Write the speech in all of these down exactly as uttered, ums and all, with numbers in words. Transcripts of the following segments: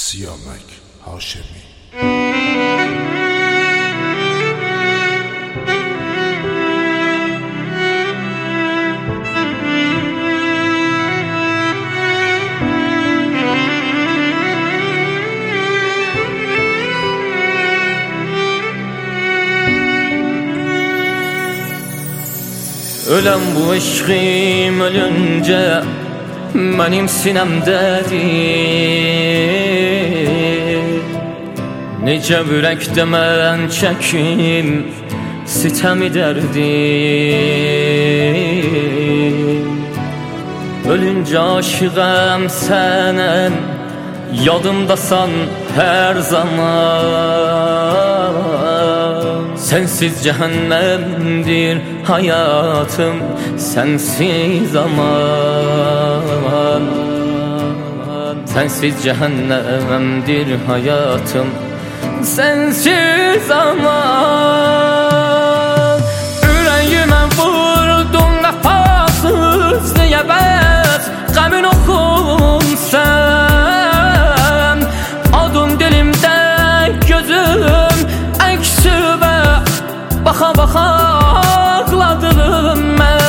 Siyamak Haşemi. Öləm bu eşqim ölüncə mənim sinəmdədir. Necə ürəkdə mən çəkim sitəmi dərdir. Ölüncə aşığəm sənəm, yadımdasan hər zaman. Sensiz cehennemdir hayatım, sensiz aman. Sensiz cehennemdir hayatım, sensiz aman. Yüreğime vurdun nefasız diye bet, qəmin oxum sen. Adın dilimde gözüm əksübə, baxa baxa ağladım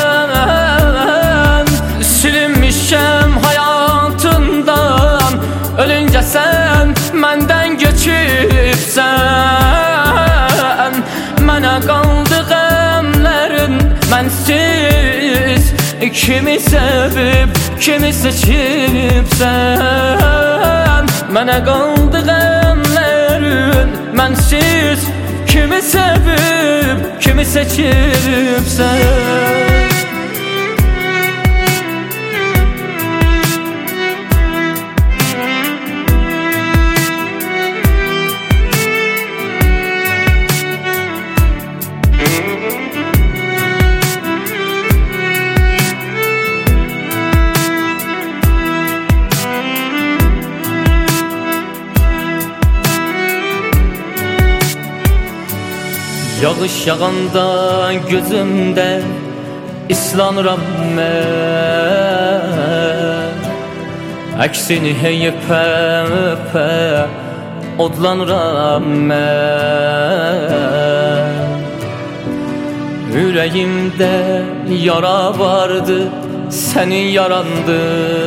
mən. Silinmişəm hayatından, ölüncə sən məndən keçibsən. Mənə qaldı qəmlərin mənsiz, kimi sevib kimi seçibsən. Mənə qaldı qəmlərin mənsiz, kimi sevib kimi seçibsən. Yağış yağanda gözümdə islanıram mən. Əksini hey öpə öpə odlanıram mən. Ürəyimdə yara vardı, sənin yarandı.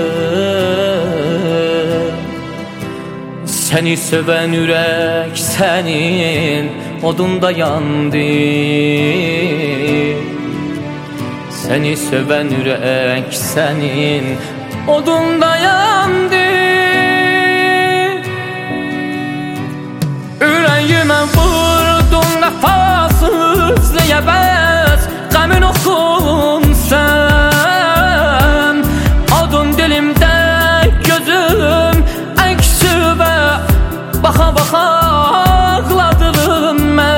Səni sevən ürək sənin odunda yandı. Səni sevən ürək sənin odunda yandı. Ürəyimə vurdun nəfasız ləyəbəz, qəmin oxum sən. Adın dilimdə gözüm əksübə, baxa baxa ağladım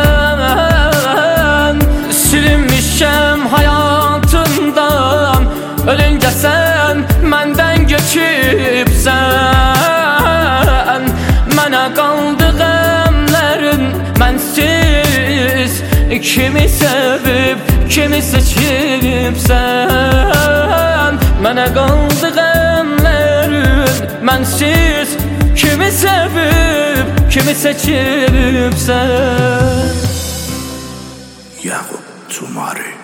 mən. Silinmişəm hayatından, ölüncə sən məndən keçibsən. Mənə qaldı qəmlərin mənsiz, kimi sevib kimi seçibsən. Mənə qaldı qəmlərin mənsiz, kimi sevib kimi seçibsən. Yaqub Cumari.